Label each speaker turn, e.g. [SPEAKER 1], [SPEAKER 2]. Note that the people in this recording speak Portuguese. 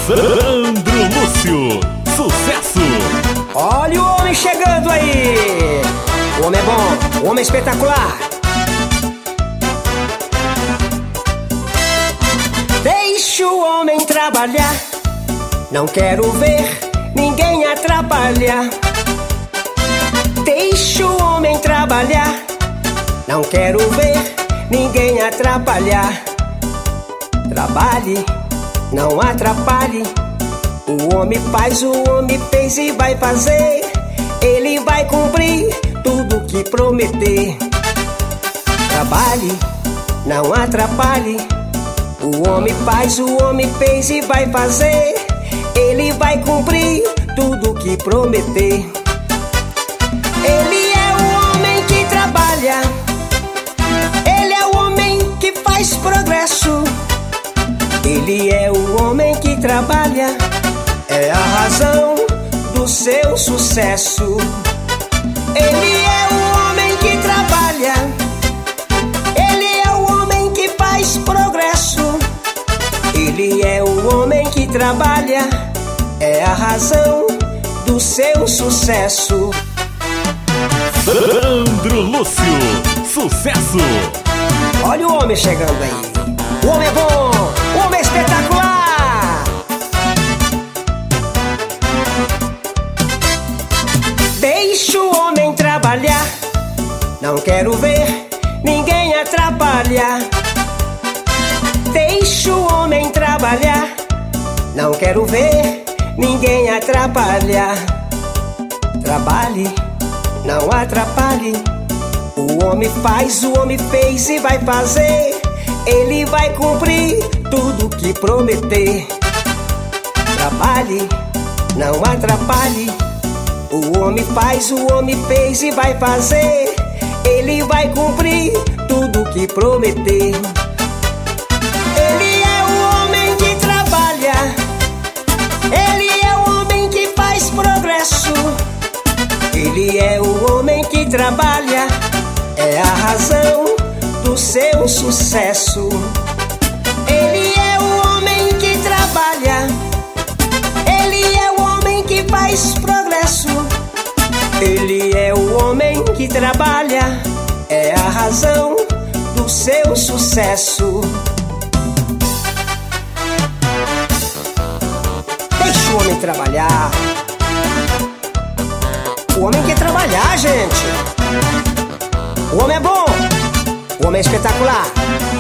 [SPEAKER 1] Sandro Lúcio, sucesso!
[SPEAKER 2] Olha o homem chegando aí! O homem é bom, o homem é espetacular! Deixa o homem trabalhar, não quero ver ninguém atrapalhar. Deixa o homem trabalhar, não quero ver ninguém atrapalhar. Trabalhe, não atrapalhe. O homem faz, o homem fez e vai fazer. Ele vai cumprir tudo que prometer. Trabalhe, não atrapalhe. O homem faz, o homem fez e vai fazer. Ele vai cumprir tudo que prometer. Ele é o homem que trabalha. Ele é o homem que faz progresso. Ele é o homem que trabalha. É a razão do seu sucesso. Ele é o homem que trabalha. Ele é o homem que faz progresso. Ele é o homem que trabalha. É a razão do seu sucesso.
[SPEAKER 1] Sandro Lúcio, sucesso!
[SPEAKER 2] Olha o homem chegando aí. O homem é bom, o homem é espetacular. Deixa o homem trabalhar, não quero ver ninguém atrapalhar. Deixa o homem trabalhar, não quero ver ninguém atrapalhar. Trabalhe, não atrapalhe. O homem faz, o homem fez e vai fazer. Ele vai cumprir tudo que prometer. Trabalhe, não atrapalhe. O homem faz, o homem fez e vai fazer. Ele vai cumprir tudo que prometer. Ele é o homem que trabalha. Ele é o homem que faz progresso. Ele é o homem que trabalha. É a razão do seu sucesso. Ele é o homem que trabalha. Ele é o homem que faz progresso. Ele é o homem que trabalha. É a razão do seu sucesso. Deixa o homem trabalhar. O homem quer trabalhar, gente. O homem é bom, o homem é espetacular.